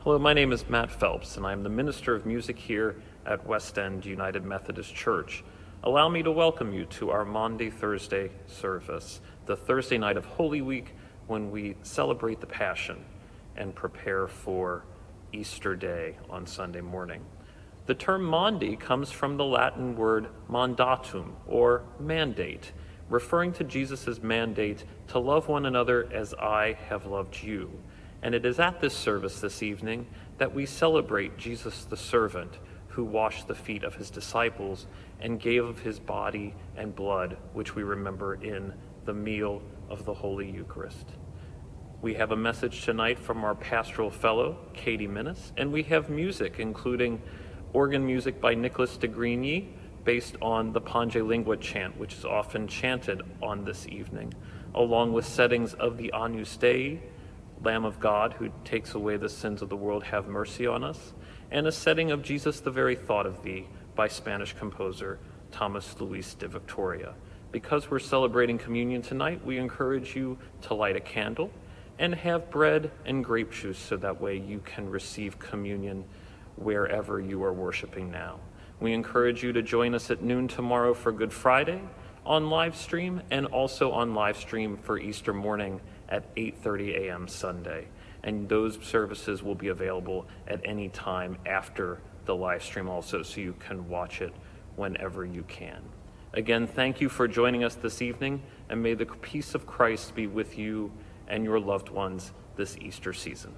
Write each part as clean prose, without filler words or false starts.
Hello, my name is Matt Phelps, and I'm the Minister of Music here at West End United Methodist Church. Allow me to welcome you to our Maundy Thursday service, the Thursday night of Holy Week, when we celebrate the Passion and prepare for Easter Day on Sunday morning. The term Maundy comes from the Latin word mandatum, or mandate, referring to Jesus' mandate to love one another as I have loved you. And it is at this service this evening that we celebrate Jesus the servant who washed the feet of his disciples and gave of his body and blood, which we remember in the meal of the Holy Eucharist. We have a message tonight from our pastoral fellow, Katie Minnis, and we have music, including organ music by Nicholas de Grigny, based on the Pange Lingua chant, which is often chanted on this evening, along with settings of the Agnus Dei, Lamb of God, who takes away the sins of the world, have mercy on us, and a setting of Jesus, the very thought of thee, by Spanish composer Thomas Luis de Victoria. Because we're celebrating communion tonight, we encourage you to light a candle and have bread and grape juice so that way you can receive communion wherever you are worshiping now. We encourage you to join us at noon tomorrow for Good Friday on live stream, and also on live stream for Easter morning at 8:30 a.m. Sunday. And those services will be available at any time after the live stream also, so you can watch it whenever you can. Again, thank you for joining us this evening, and may the peace of Christ be with you and your loved ones this Easter season.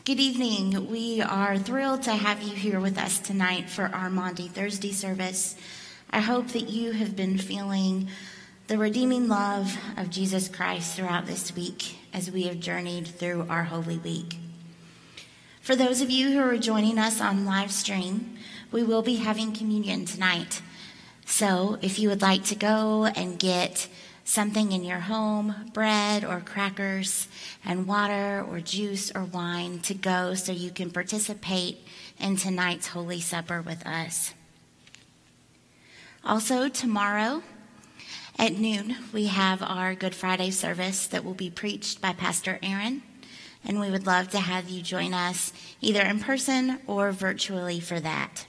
Good evening. We are thrilled to have you here with us tonight for our Maundy Thursday service. I hope that you have been feeling the redeeming love of Jesus Christ throughout this week as we have journeyed through our Holy Week. For those of you who are joining us on live stream, we will be having communion tonight. So if you would like to go and get something in your home, bread or crackers and water or juice or wine to go so you can participate in tonight's Holy Supper with us. Also, tomorrow at noon, we have our Good Friday service that will be preached by Pastor Aaron, and we would love to have you join us either in person or virtually for that.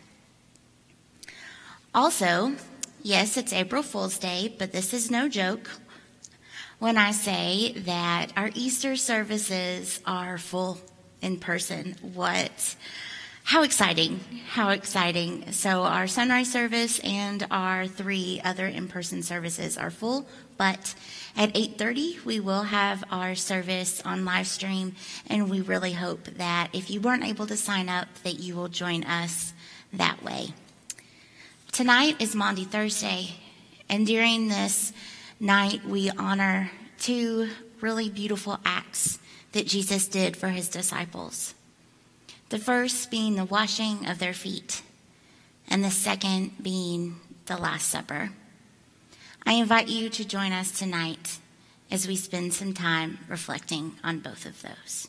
Also, yes, it's April Fool's Day, but this is no joke when I say that our Easter services are full in person. How exciting, how exciting. So our sunrise service and our 3 other in-person services are full, but at 8:30 we will have our service on live stream, and we really hope that if you weren't able to sign up, that you will join us that way. Tonight is Maundy Thursday, and during this night we honor 2 really beautiful acts that Jesus did for his disciples. The first being the washing of their feet, and the second being the Last Supper. I invite you to join us tonight as we spend some time reflecting on both of those.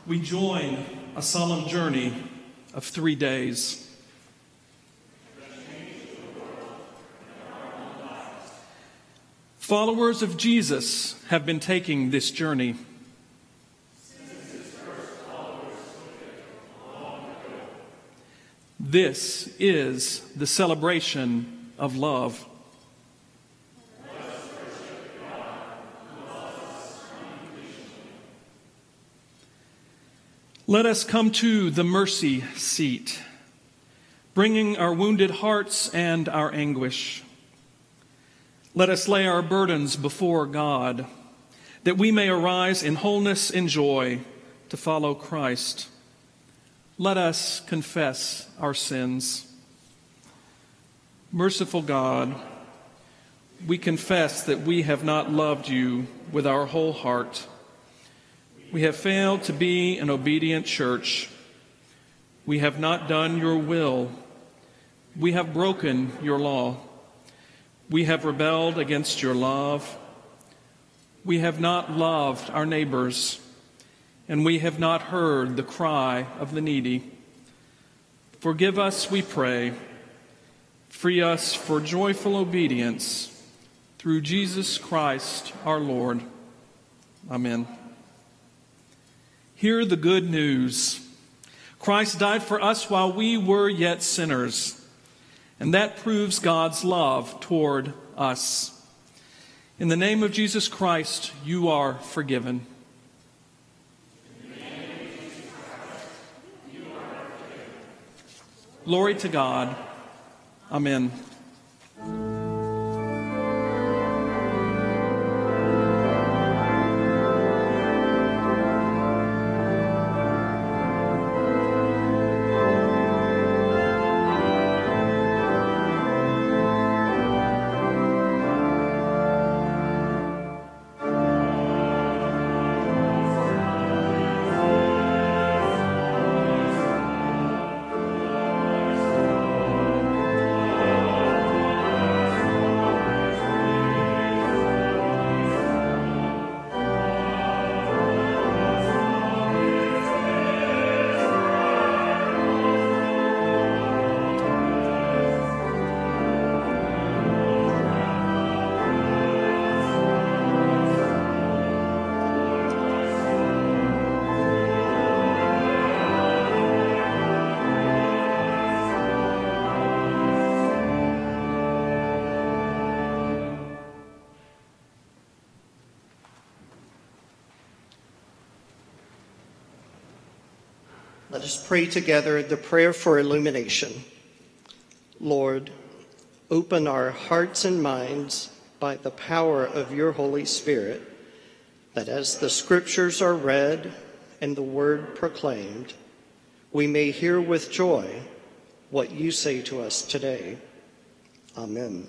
we join a solemn journey of 3 days. Followers of Jesus have been taking this journey. This is the celebration of love. Let us come to the mercy seat, bringing our wounded hearts and our anguish. Let us lay our burdens before God, that we may arise in wholeness and joy to follow Christ. Let us confess our sins. Merciful God, we confess that we have not loved you with our whole heart. We have failed to be an obedient church. We have not done your will. We have broken your law. We have rebelled against your love. We have not loved our neighbors, and we have not heard the cry of the needy. Forgive us, we pray. Free us for joyful obedience through Jesus Christ our Lord. Amen. Hear the good news. Christ died for us while we were yet sinners, and that proves God's love toward us. In the name of Jesus Christ, you are forgiven. Glory to God. Amen. Let us pray together the prayer for illumination. Lord, open our hearts and minds by the power of your Holy Spirit, that as the scriptures are read and the word proclaimed, we may hear with joy what you say to us today. Amen.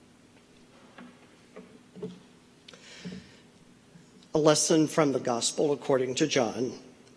A lesson from the Gospel according to John.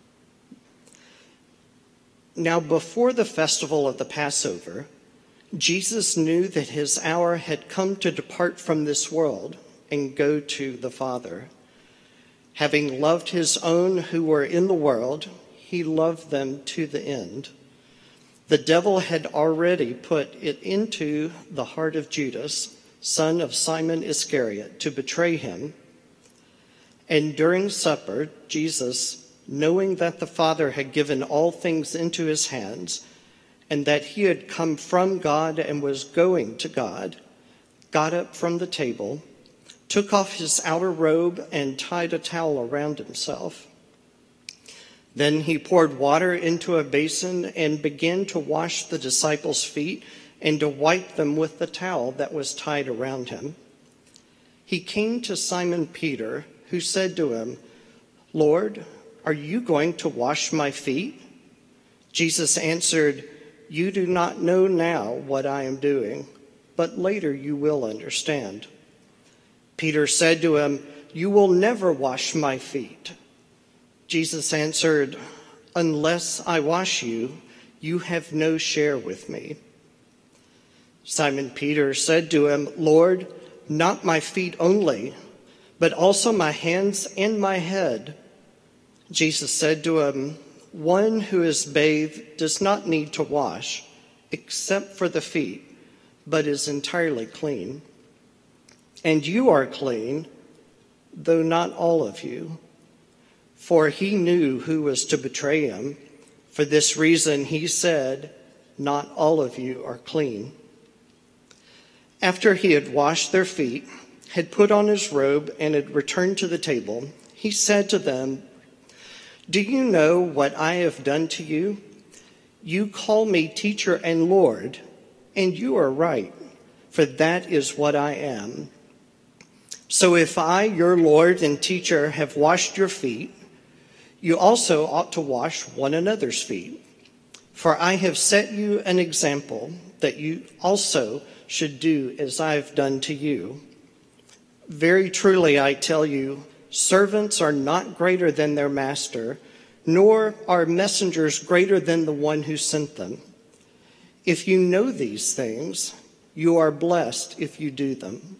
Now, before the festival of the Passover, Jesus knew that his hour had come to depart from this world and go to the Father. Having loved his own who were in the world, he loved them to the end. The devil had already put it into the heart of Judas, son of Simon Iscariot, to betray him. And during supper, Jesus, knowing that the Father had given all things into his hands, and that he had come from God and was going to God, got up from the table, took off his outer robe, and tied a towel around himself. Then he poured water into a basin and began to wash the disciples' feet and to wipe them with the towel that was tied around him. He came to Simon Peter, who said to him, "Lord, are you going to wash my feet?" Jesus answered, "You do not know now what I am doing, but later you will understand." Peter said to him, "You will never wash my feet." Jesus answered, "Unless I wash you, you have no share with me." Simon Peter said to him, "Lord, not my feet only, but also my hands and my head." Jesus said to him, "One who is bathed does not need to wash, except for the feet, but is entirely clean. And you are clean, though not all of you." For he knew who was to betray him. For this reason he said, "Not all of you are clean." After he had washed their feet, had put on his robe, and had returned to the table, he said to them, "Do you know what I have done to you? You call me teacher and Lord, and you are right, for that is what I am. So if I, your Lord and teacher, have washed your feet, you also ought to wash one another's feet. For I have set you an example that you also should do as I have done to you. Very truly I tell you, servants are not greater than their master, nor are messengers greater than the one who sent them. If you know these things, you are blessed if you do them."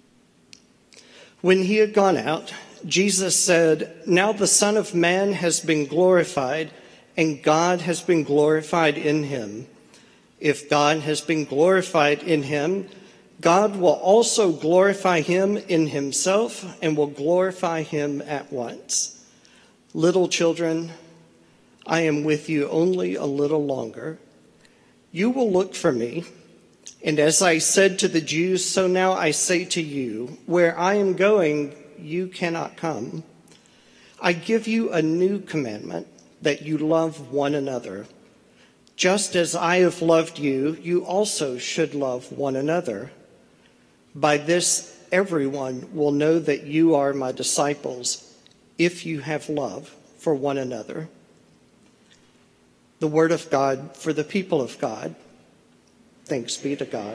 When he had gone out, Jesus said, "Now the Son of Man has been glorified, and God has been glorified in him. If God has been glorified in him, God will also glorify him in himself and will glorify him at once. Little children, I am with you only a little longer. You will look for me. And as I said to the Jews, so now I say to you, where I am going, you cannot come. I give you a new commandment, that you love one another. Just as I have loved you, you also should love one another. By this, everyone will know that you are my disciples, if you have love for one another." The word of God for the people of God. Thanks be to God.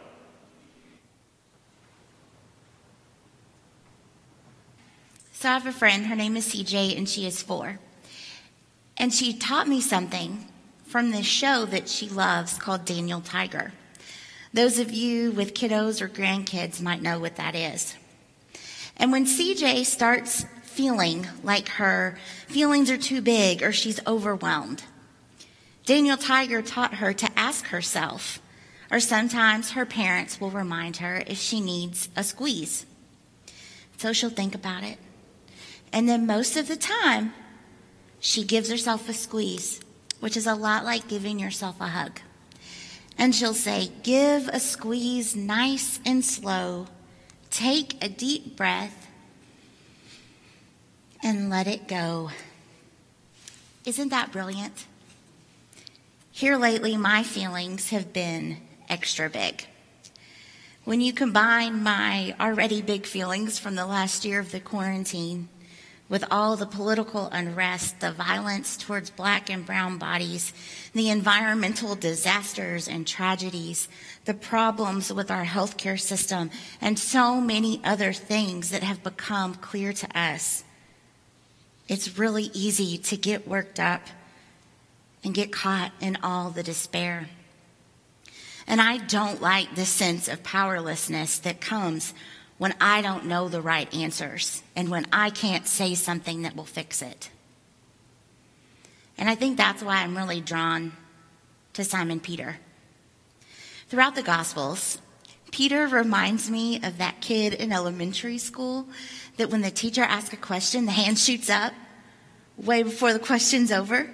So I have a friend, her name is CJ, and she is 4. And she taught me something from this show that she loves called Daniel Tiger. Those of you with kiddos or grandkids might know what that is. And when CJ starts feeling like her feelings are too big or she's overwhelmed, Daniel Tiger taught her to ask herself, or sometimes her parents will remind her if she needs a squeeze. So she'll think about it. And then most of the time, she gives herself a squeeze, which is a lot like giving yourself a hug. And she'll say, "Give a squeeze nice and slow. Take a deep breath and let it go." Isn't that brilliant? Here lately, my feelings have been extra big. When you combine my already big feelings from the last year of the quarantine with all the political unrest, the violence towards Black and brown bodies, the environmental disasters and tragedies, the problems with our healthcare system, and so many other things that have become clear to us, it's really easy to get worked up and get caught in all the despair. And I don't like the sense of powerlessness that comes when I don't know the right answers and when I can't say something that will fix it. And I think that's why I'm really drawn to Simon Peter. Throughout the Gospels, Peter reminds me of that kid in elementary school that when the teacher asks a question, the hand shoots up way before the question's over.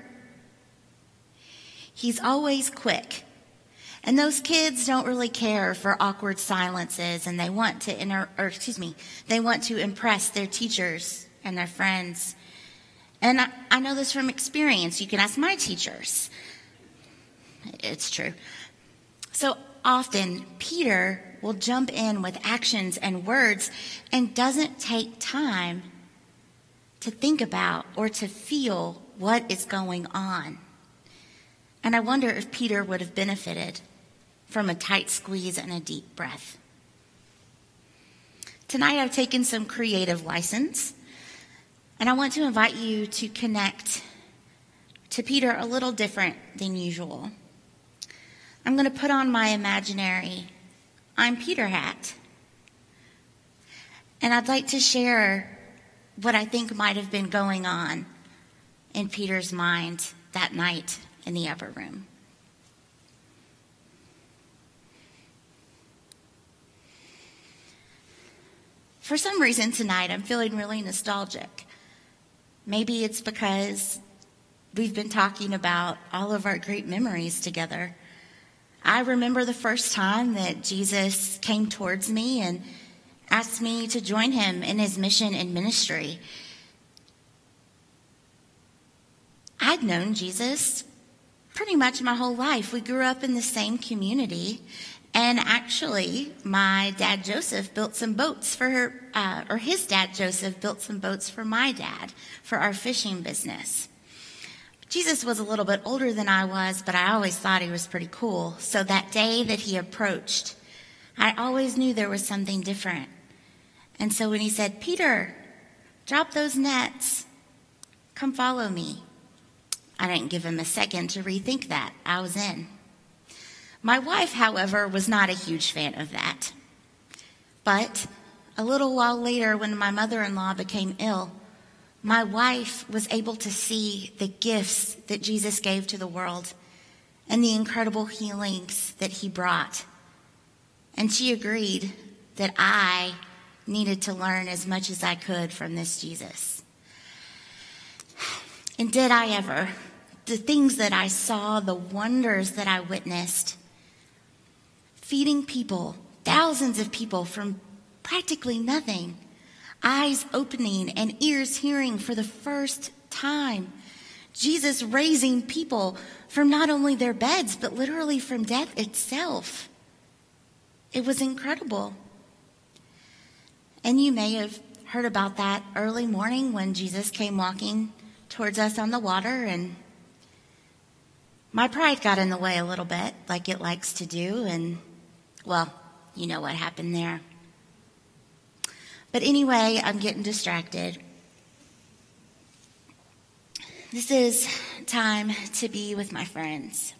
He's always quick. And those kids don't really care for awkward silences, and they want to impress their teachers and their friends. And I know this from experience. You can ask my teachers. It's true. So often, Peter will jump in with actions and words and doesn't take time to think about or to feel what is going on. And I wonder if Peter would have benefited from a tight squeeze and a deep breath. Tonight I've taken some creative license, and I want to invite you to connect to Peter a little different than usual. I'm going to put on my imaginary I'm Peter hat, and I'd like to share what I think might have been going on in Peter's mind that night in the upper room. For some reason tonight, I'm feeling really nostalgic. Maybe it's because we've been talking about all of our great memories together. I remember the first time that Jesus came towards me and asked me to join him in his mission and ministry. I'd known Jesus pretty much my whole life. We grew up in the same community. And actually, my dad Joseph built some boats his dad Joseph built some boats for my dad for our fishing business. Jesus was a little bit older than I was, but I always thought he was pretty cool. So that day that he approached, I always knew there was something different. And so when he said, "Peter, drop those nets, come follow me," I didn't give him a second to rethink that. I was in. My wife, however, was not a huge fan of that. But a little while later, when my mother-in-law became ill, my wife was able to see the gifts that Jesus gave to the world and the incredible healings that he brought. And she agreed that I needed to learn as much as I could from this Jesus. And did I ever? The things that I saw, the wonders that I witnessed, feeding people, thousands of people from practically nothing, eyes opening and ears hearing for the first time, Jesus raising people from not only their beds, but literally from death itself. It was incredible. And you may have heard about that early morning when Jesus came walking towards us on the water, and my pride got in the way a little bit, like it likes to do, and, well, you know what happened there. But anyway, I'm getting distracted. This is time to be with my friends.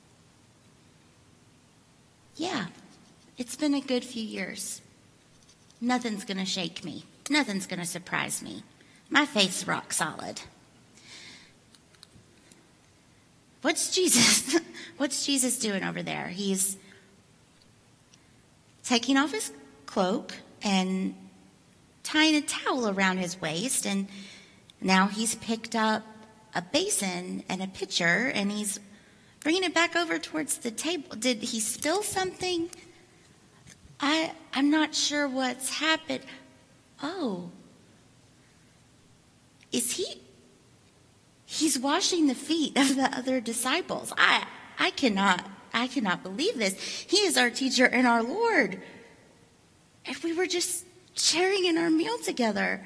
Yeah, it's been a good few years. Nothing's going to shake me. Nothing's going to surprise me. My faith's rock solid. What's Jesus doing over there? He's taking off his cloak and tying a towel around his waist, and now he's picked up a basin and a pitcher, and he's bringing it back over towards the table. Did he spill something? I'm not sure what's happened. Oh, is he? He's washing the feet of the other disciples. I cannot believe this. He is our teacher and our Lord. If we were just sharing in our meal together.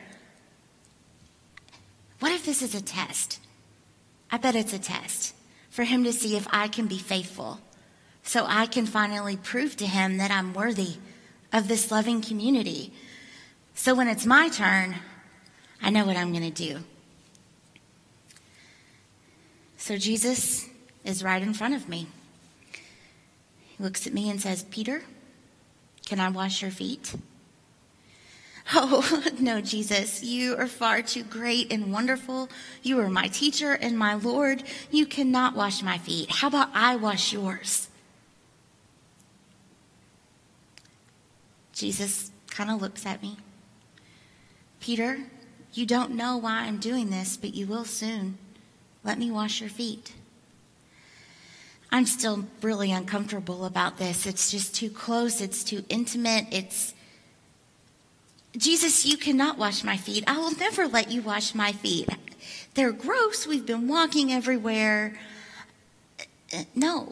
What if this is a test? I bet it's a test for him to see if I can be faithful, so I can finally prove to him that I'm worthy of this loving community. So when it's my turn, I know what I'm going to do. So Jesus is right in front of me. He looks at me and says, "Peter, can I wash your feet?" Oh, no, Jesus, you are far too great and wonderful. You are my teacher and my Lord. You cannot wash my feet. How about I wash yours? Jesus kind of looks at me. "Peter, you don't know why I'm doing this, but you will soon. Let me wash your feet." I'm still really uncomfortable about this. It's just too close. It's too intimate. Jesus, you cannot wash my feet. I will never let you wash my feet. They're gross. We've been walking everywhere. No.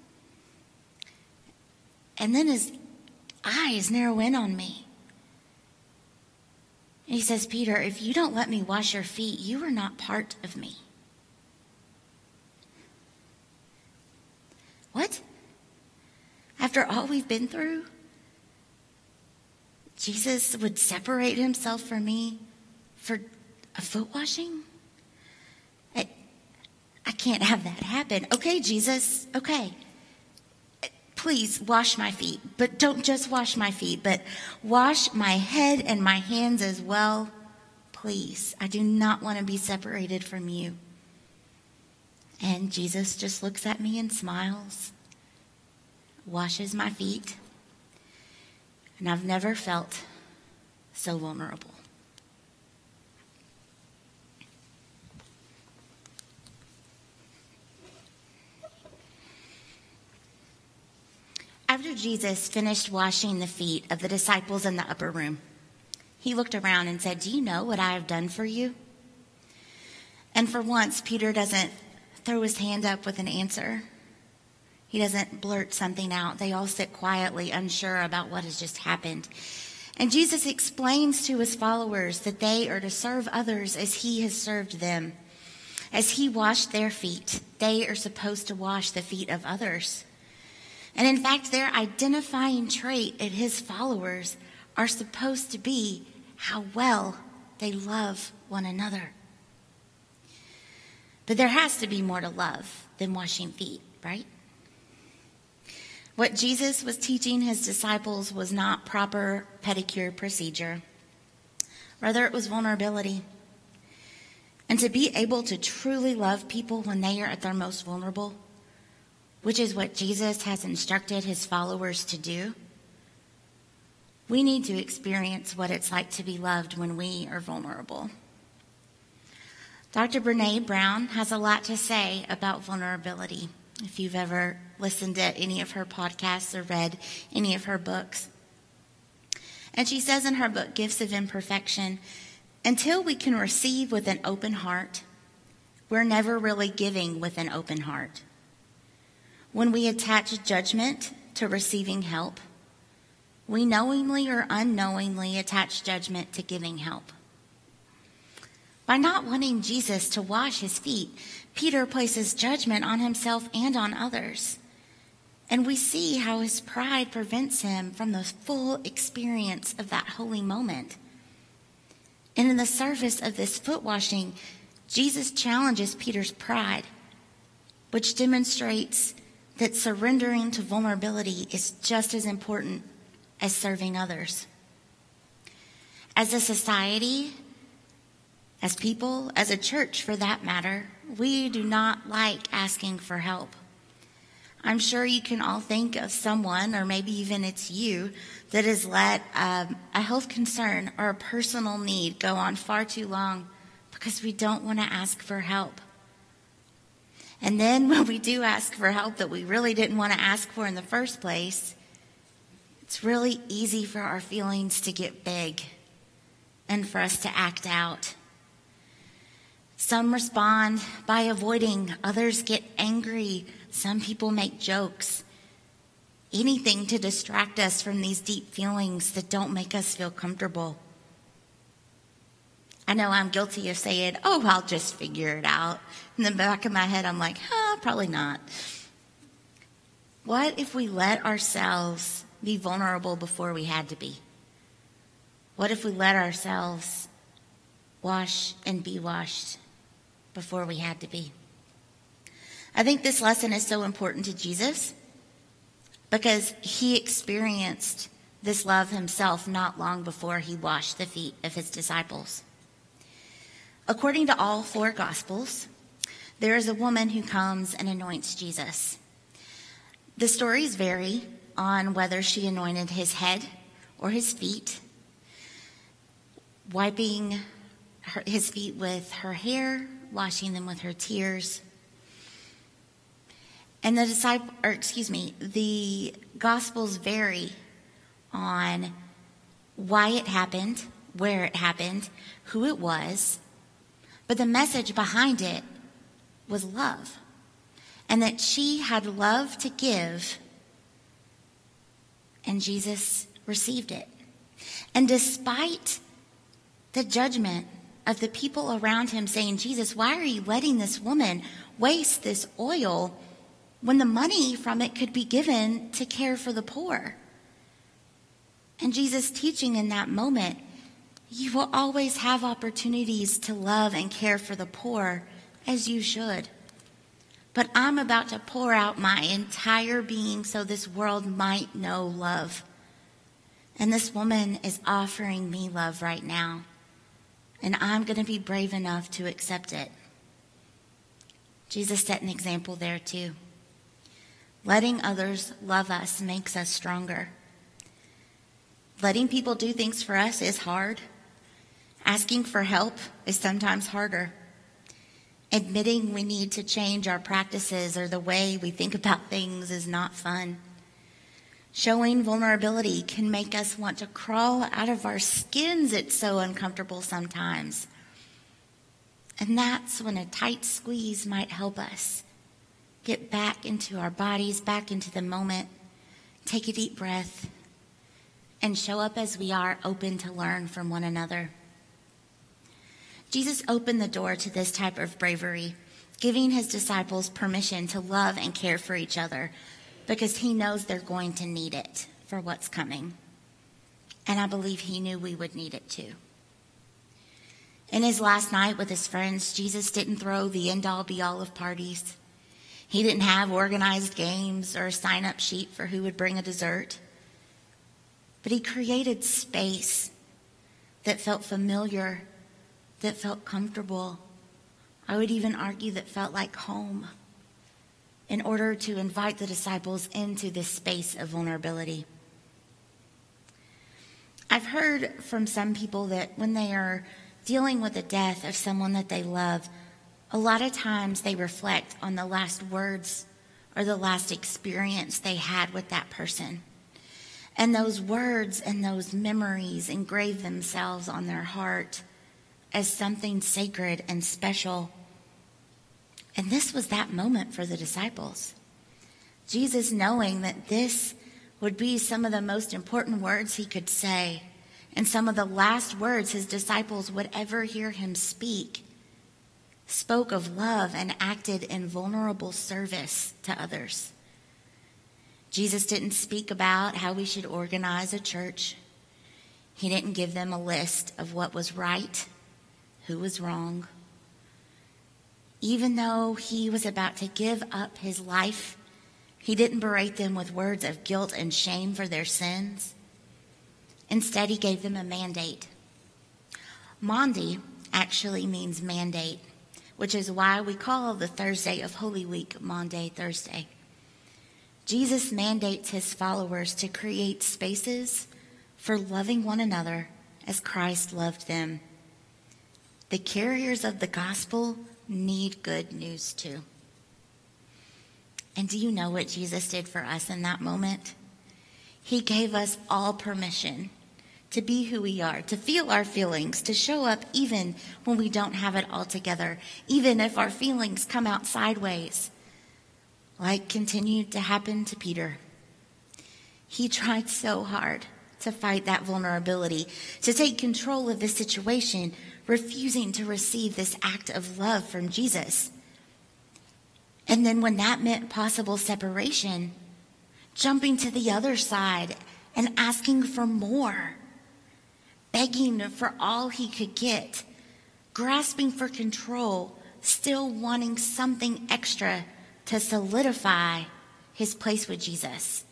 And then his eyes narrow in on me. And he says, "Peter, if you don't let me wash your feet, you are not part of me." What? After all we've been through? Jesus would separate himself from me for a foot washing? I can't have that happen. Okay, Jesus, okay. Please wash my feet, but don't just wash my feet, but wash my head and my hands as well. Please, I do not want to be separated from you. And Jesus just looks at me and smiles, washes my feet, and I've never felt so vulnerable. After Jesus finished washing the feet of the disciples in the upper room, he looked around and said, "Do you know what I have done for you?" And for once, Peter doesn't throw his hand up with an answer. He doesn't blurt something out. They all sit quietly, unsure about what has just happened. And Jesus explains to his followers that they are to serve others as he has served them. As he washed their feet, they are supposed to wash the feet of others. And in fact, their identifying trait in his followers are supposed to be how well they love one another. But there has to be more to love than washing feet, right? What Jesus was teaching his disciples was not proper pedicure procedure. Rather, it was vulnerability. And to be able to truly love people when they are at their most vulnerable, which is what Jesus has instructed his followers to do, we need to experience what it's like to be loved when we are vulnerable. Dr. Brené Brown has a lot to say about vulnerability, if you've ever listened to any of her podcasts or read any of her books. And she says in her book, Gifts of Imperfection, until we can receive with an open heart, we're never really giving with an open heart. When we attach judgment to receiving help, we knowingly or unknowingly attach judgment to giving help. By not wanting Jesus to wash his feet, Peter places judgment on himself and on others. And we see how his pride prevents him from the full experience of that holy moment. And in the service of this foot washing, Jesus challenges Peter's pride, which demonstrates that surrendering to vulnerability is just as important as serving others. As a society, as people, as a church for that matter, we do not like asking for help. I'm sure you can all think of someone, or maybe even it's you, that has let a health concern or a personal need go on far too long because we don't want to ask for help. And then when we do ask for help that we really didn't want to ask for in the first place, it's really easy for our feelings to get big and for us to act out. Some respond by avoiding, others get angry, some people make jokes. Anything to distract us from these deep feelings that don't make us feel comfortable. I know I'm guilty of saying, "Oh, I'll just figure it out." In the back of my head, I'm like, probably not. What if we let ourselves be vulnerable before we had to be? What if we let ourselves wash and be washed before we had to be? I think this lesson is so important to Jesus because he experienced this love himself not long before he washed the feet of his disciples. According to all four Gospels, there is a woman who comes and anoints Jesus. The stories vary on whether she anointed his head or his feet, wiping his feet with her hair, washing them with her tears. And the Gospels vary on why it happened, where it happened, who it was, but the message behind it was love, and that she had love to give, and Jesus received it. And despite the judgment of the people around him saying, "Jesus, why are you letting this woman waste this oil when the money from it could be given to care for the poor?" And Jesus teaching in that moment, you will always have opportunities to love and care for the poor, as you should. But I'm about to pour out my entire being so this world might know love. And this woman is offering me love right now. And I'm going to be brave enough to accept it. Jesus set an example there too. Letting others love us makes us stronger. Letting people do things for us is hard. Asking for help is sometimes harder. Admitting we need to change our practices or the way we think about things is not fun. Showing vulnerability can make us want to crawl out of our skins. It's so uncomfortable sometimes. And that's when a tight squeeze might help us get back into our bodies, back into the moment, take a deep breath, and show up as we are, open to learn from one another. Jesus opened the door to this type of bravery, giving his disciples permission to love and care for each other because he knows they're going to need it for what's coming. And I believe he knew we would need it too. In his last night with his friends, Jesus didn't throw the end-all be-all of parties. He didn't have organized games or a sign-up sheet for who would bring a dessert. But he created space that felt familiar, that felt comfortable. I would even argue that felt like home, in order to invite the disciples into this space of vulnerability. I've heard from some people that when they are dealing with the death of someone that they love, a lot of times they reflect on the last words or the last experience they had with that person. And those words and those memories engrave themselves on their heart as something sacred and special. And this was that moment for the disciples. Jesus, knowing that this would be some of the most important words he could say, and some of the last words his disciples would ever hear him speak, spoke of love and acted in vulnerable service to others. Jesus didn't speak about how we should organize a church. He didn't give them a list of what was right, who was wrong. Even though he was about to give up his life, he didn't berate them with words of guilt and shame for their sins. Instead, he gave them a mandate. Maundy actually means mandate, which is why we call the Thursday of Holy Week Maundy Thursday. Jesus mandates his followers to create spaces for loving one another as Christ loved them. The carriers of the gospel need good news too. And do you know what Jesus did for us in that moment? He gave us all permission to be who we are, to feel our feelings, to show up even when we don't have it all together, even if our feelings come out sideways, like continued to happen to Peter. He tried so hard to fight that vulnerability, to take control of the situation, refusing to receive this act of love from Jesus. And then when that meant possible separation, jumping to the other side and asking for more, begging for all he could get, grasping for control, still wanting something extra to solidify his place with Jesus.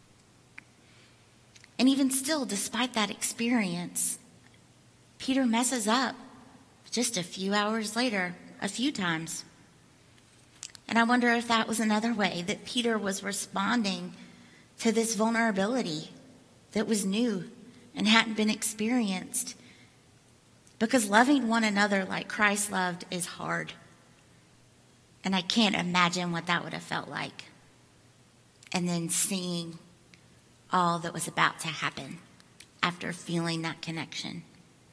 And even still, despite that experience, Peter messes up just a few hours later, a few times. And I wonder if that was another way that Peter was responding to this vulnerability that was new and hadn't been experienced. Because loving one another like Christ loved is hard. And I can't imagine what that would have felt like. And then seeing all that was about to happen after feeling that connection.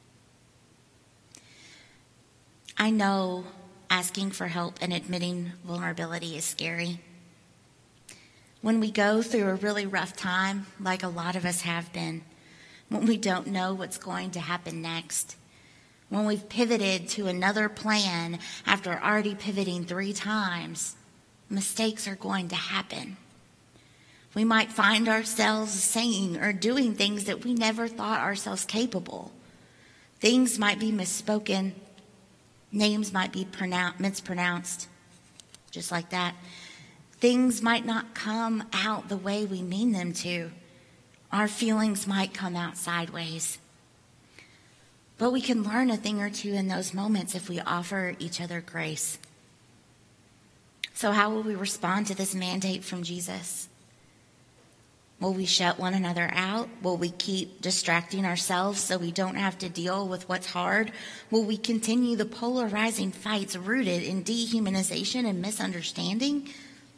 I know asking for help and admitting vulnerability is scary. When we go through a really rough time, like a lot of us have been, when we don't know what's going to happen next, when we've pivoted to another plan after already pivoting 3 times, mistakes are going to happen. We might find ourselves saying or doing things that we never thought ourselves capable. Things might be misspoken. Names might be mispronounced, just like that. Things might not come out the way we mean them to. Our feelings might come out sideways. But we can learn a thing or two in those moments if we offer each other grace. So how will we respond to this mandate from Jesus? Will we shut one another out? Will we keep distracting ourselves so we don't have to deal with what's hard? Will we continue the polarizing fights rooted in dehumanization and misunderstanding?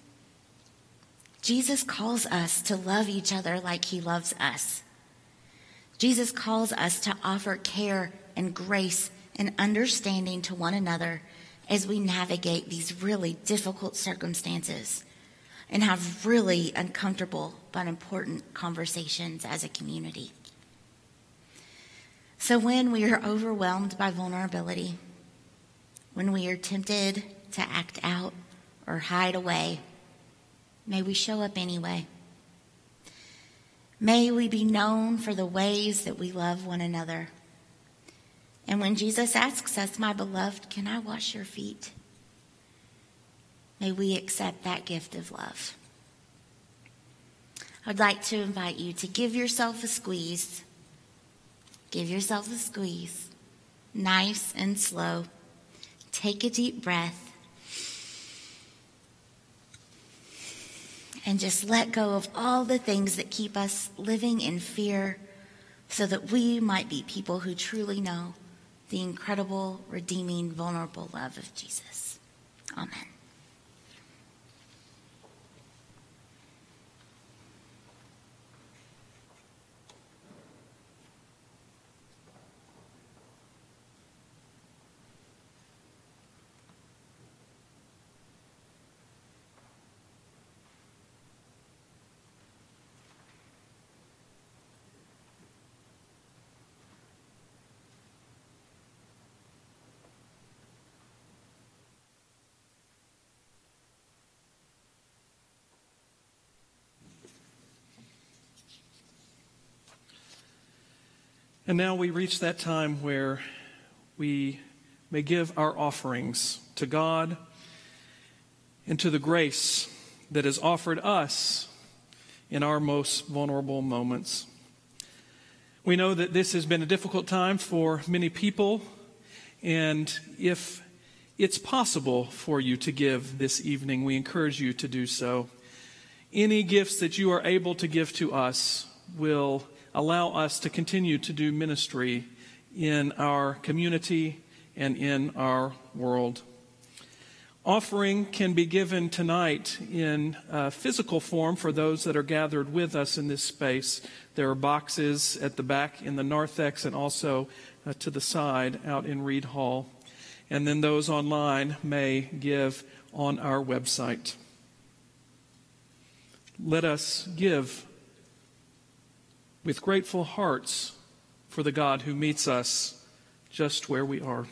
Jesus calls us to love each other like he loves us. Jesus calls us to offer care and grace and understanding to one another as we navigate these really difficult circumstances and have really uncomfortable but important conversations as a community. So when we are overwhelmed by vulnerability, when we are tempted to act out or hide away, may we show up anyway. May we be known for the ways that we love one another. And when Jesus asks us, "My beloved, can I wash your feet?" may we accept that gift of love. I'd like to invite you to give yourself a squeeze. Give yourself a squeeze. Nice and slow. Take a deep breath. And just let go of all the things that keep us living in fear so that we might be people who truly know the incredible, redeeming, vulnerable love of Jesus. Amen. And now we reach that time where we may give our offerings to God and to the grace that is offered us in our most vulnerable moments. We know that this has been a difficult time for many people, and if it's possible for you to give this evening, we encourage you to do so. Any gifts that you are able to give to us will allow us to continue to do ministry in our community and in our world. Offering can be given tonight in physical form for those that are gathered with us in this space. There are boxes at the back in the narthex and also to the side out in Reed Hall. And then those online may give on our website. Let us give with grateful hearts for the God who meets us just where we are.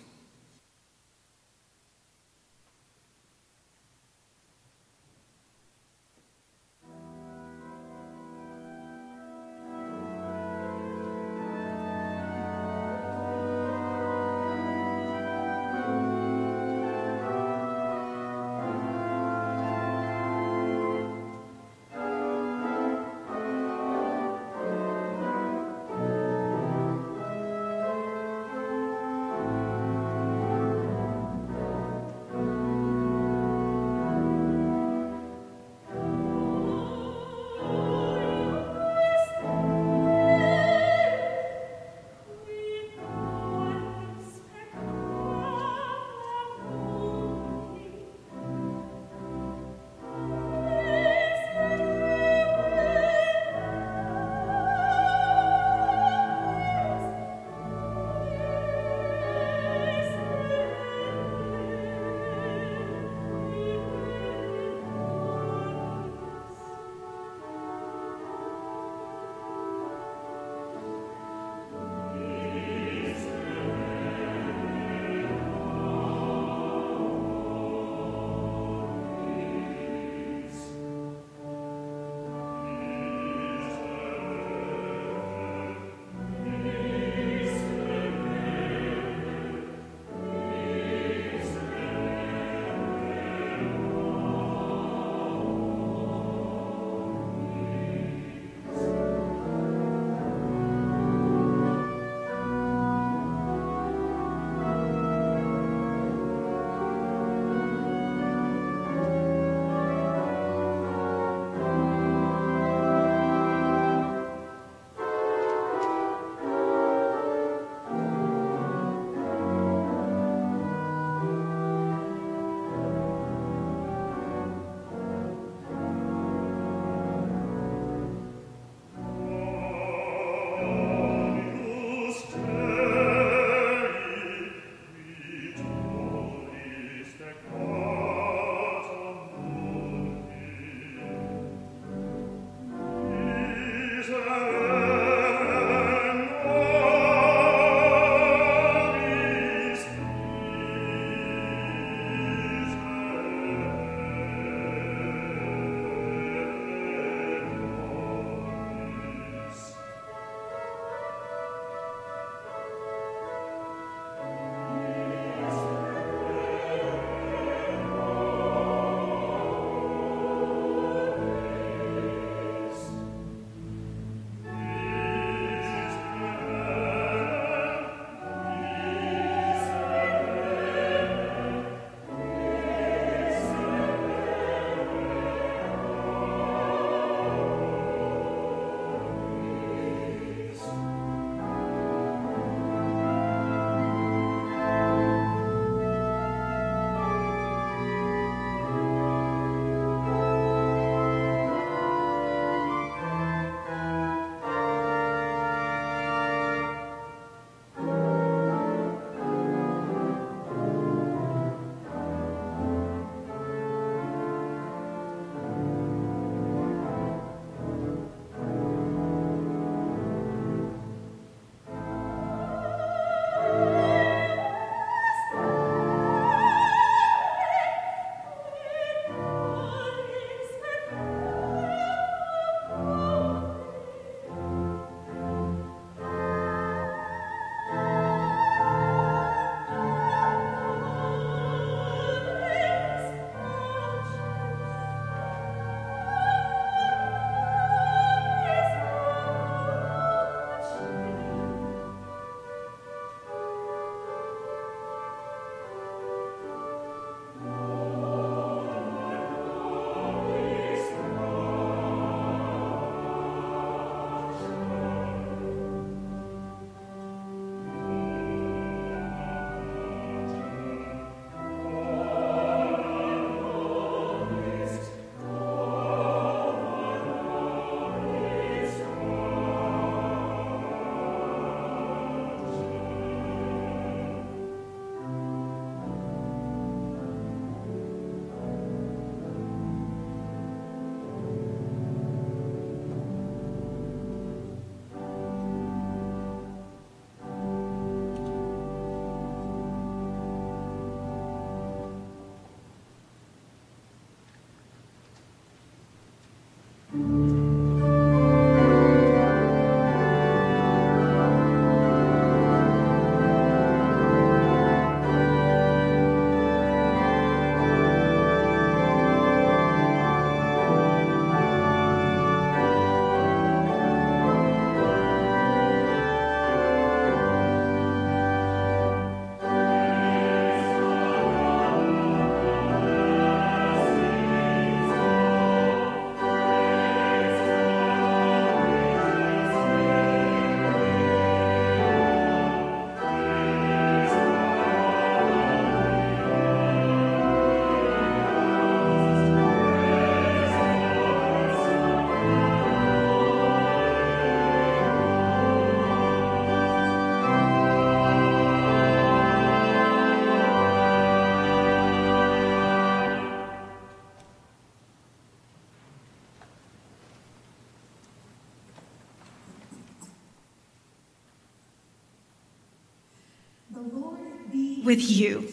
With you.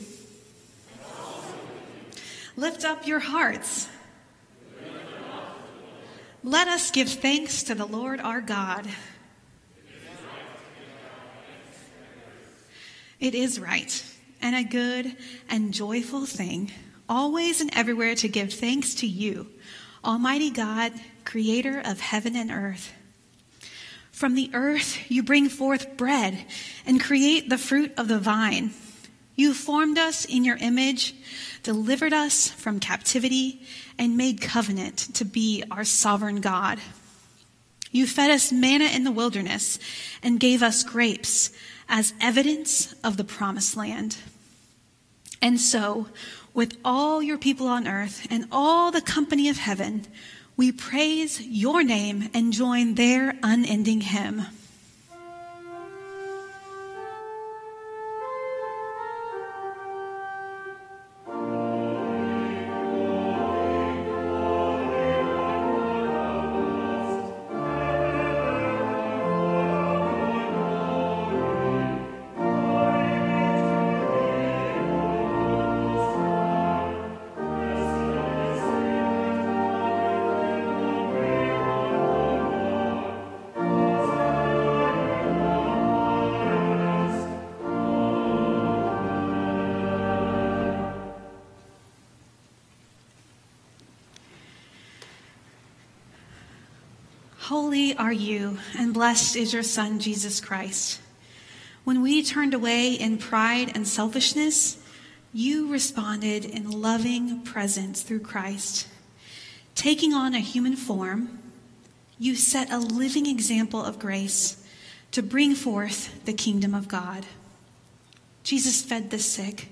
Lift up your hearts. Let us give thanks to the Lord our God. It is right and a good and joyful thing, always and everywhere to give thanks to you, Almighty God, creator of heaven and earth. From the earth you bring forth bread and create the fruit of the vine. You formed us in your image, delivered us from captivity, and made covenant to be our sovereign God. You fed us manna in the wilderness and gave us grapes as evidence of the promised land. And so, with all your people on earth and all the company of heaven, we praise your name and join their unending hymn. Holy are you, and blessed is your Son, Jesus Christ. When we turned away in pride and selfishness, you responded in loving presence through Christ. Taking on a human form, you set a living example of grace to bring forth the kingdom of God. Jesus fed the sick.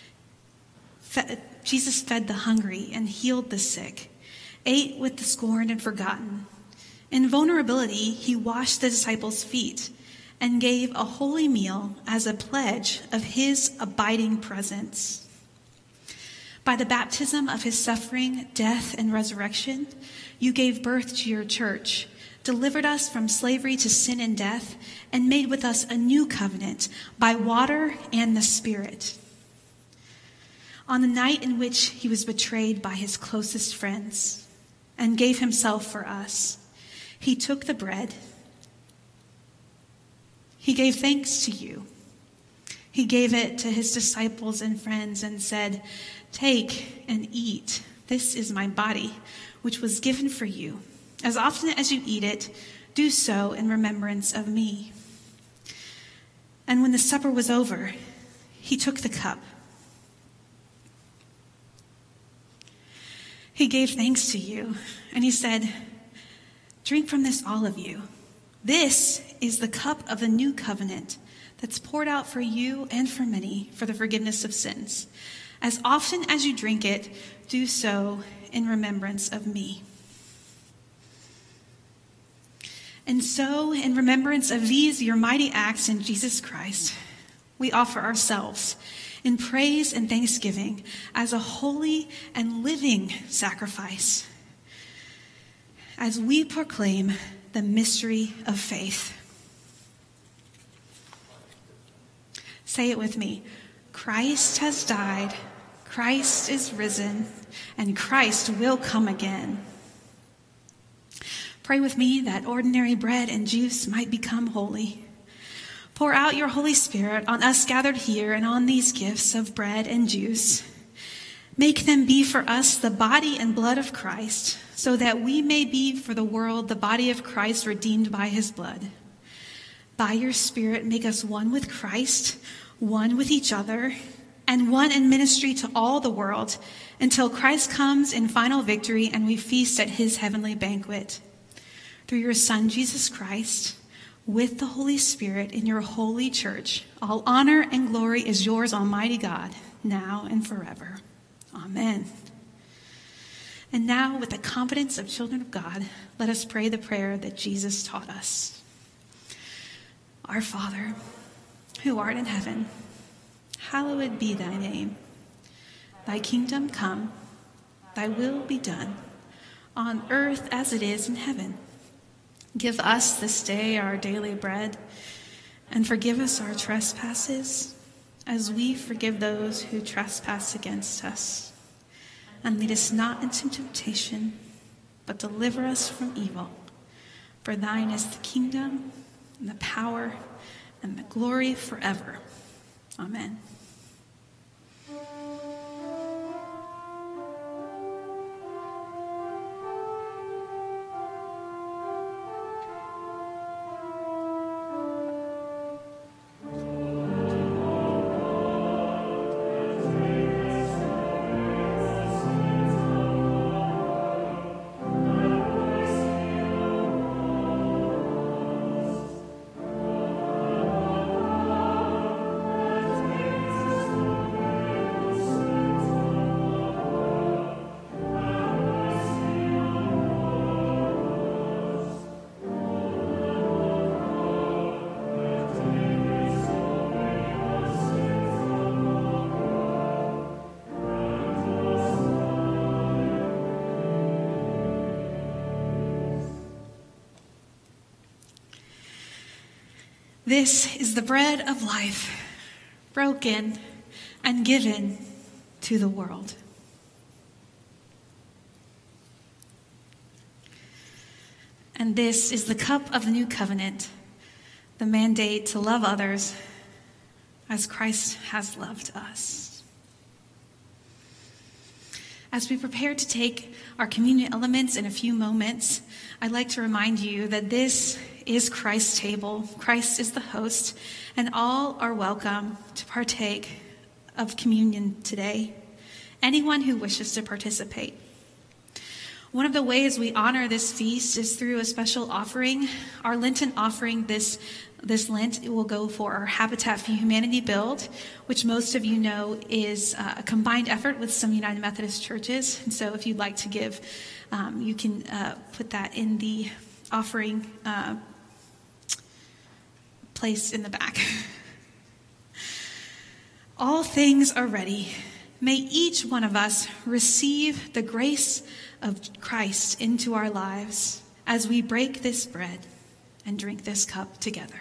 Jesus fed the hungry and healed the sick, ate with the scorned and forgotten. In vulnerability, he washed the disciples' feet and gave a holy meal as a pledge of his abiding presence. By the baptism of his suffering, death, and resurrection, you gave birth to your church, delivered us from slavery to sin and death, and made with us a new covenant by water and the Spirit. On the night in which he was betrayed by his closest friends and gave himself for us, he took the bread. He gave thanks to you. He gave it to his disciples and friends and said, "Take and eat. This is my body, which was given for you. As often as you eat it, do so in remembrance of me." And when the supper was over, he took the cup. He gave thanks to you, and he said, "Drink from this, all of you. This is the cup of the new covenant that's poured out for you and for many for the forgiveness of sins. As often as you drink it, do so in remembrance of me." And so, in remembrance of these, your mighty acts in Jesus Christ, we offer ourselves in praise and thanksgiving as a holy and living sacrifice, as we proclaim the mystery of faith. Say it with me. Christ has died, Christ is risen, and Christ will come again. Pray with me that ordinary bread and juice might become holy. Pour out your Holy Spirit on us gathered here and on these gifts of bread and juice. Make them be for us the body and blood of Christ, so that we may be for the world the body of Christ redeemed by his blood. By your Spirit, make us one with Christ, one with each other, and one in ministry to all the world, until Christ comes in final victory and we feast at his heavenly banquet. Through your Son, Jesus Christ, with the Holy Spirit in your holy church, all honor and glory is yours, Almighty God, now and forever. Amen. And now, with the confidence of children of God, let us pray the prayer that Jesus taught us. Our Father, who art in heaven, hallowed be thy name. Thy kingdom come, thy will be done, on earth as it is in heaven. Give us this day our daily bread, and forgive us our trespasses, as we forgive those who trespass against us. And lead us not into temptation, but deliver us from evil. For thine is the kingdom, and the power, and the glory forever. Amen. This is the bread of life, broken and given to the world. And this is the cup of the new covenant, the mandate to love others as Christ has loved us. As we prepare to take our communion elements in a few moments, I'd like to remind you that this is Christ's table. Christ is the host, and all are welcome to partake of communion today. Anyone who wishes to participate. One of the ways we honor this feast is through a special offering. Our Lenten offering this Lent will go for our Habitat for Humanity build, which most of you know is a combined effort with some United Methodist churches. And so if you'd like to give, you can put that in the offering place in the back. All things are ready. May each one of us receive the grace of Christ into our lives as we break this bread and drink this cup together.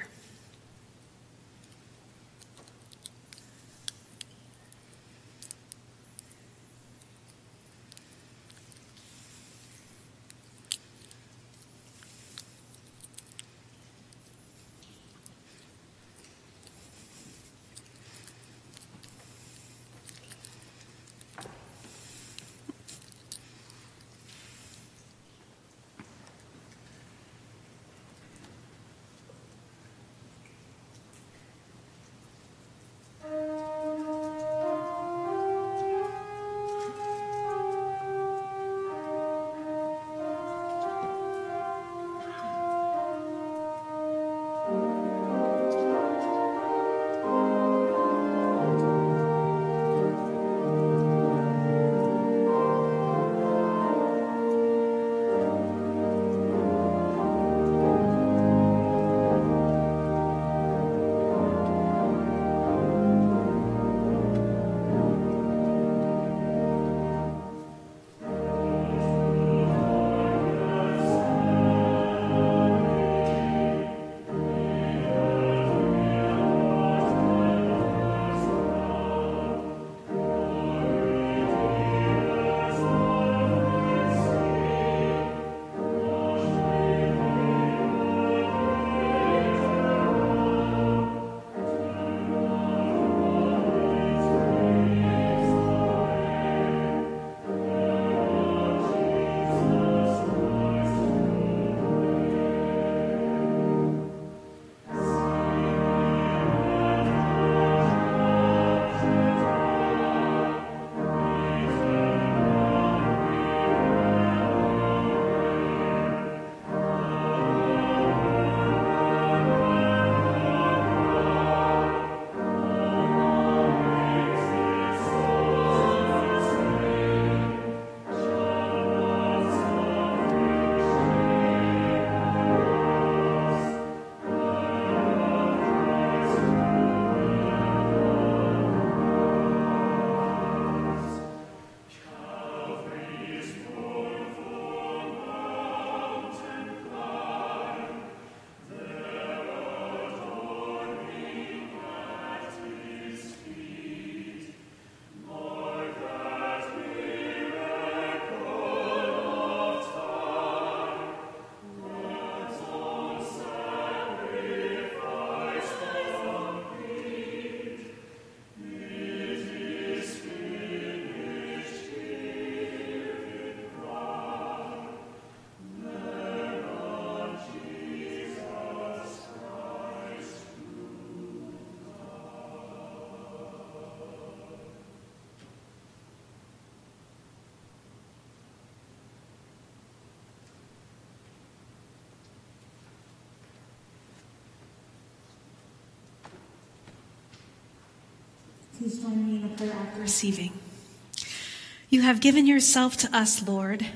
Please join me in the prayer after receiving. You have given yourself to us, Lord.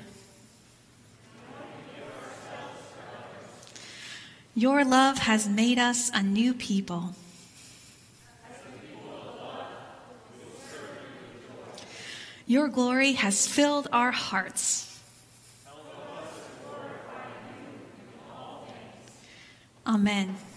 Your love has made us a new people. Your glory has filled our hearts. Amen.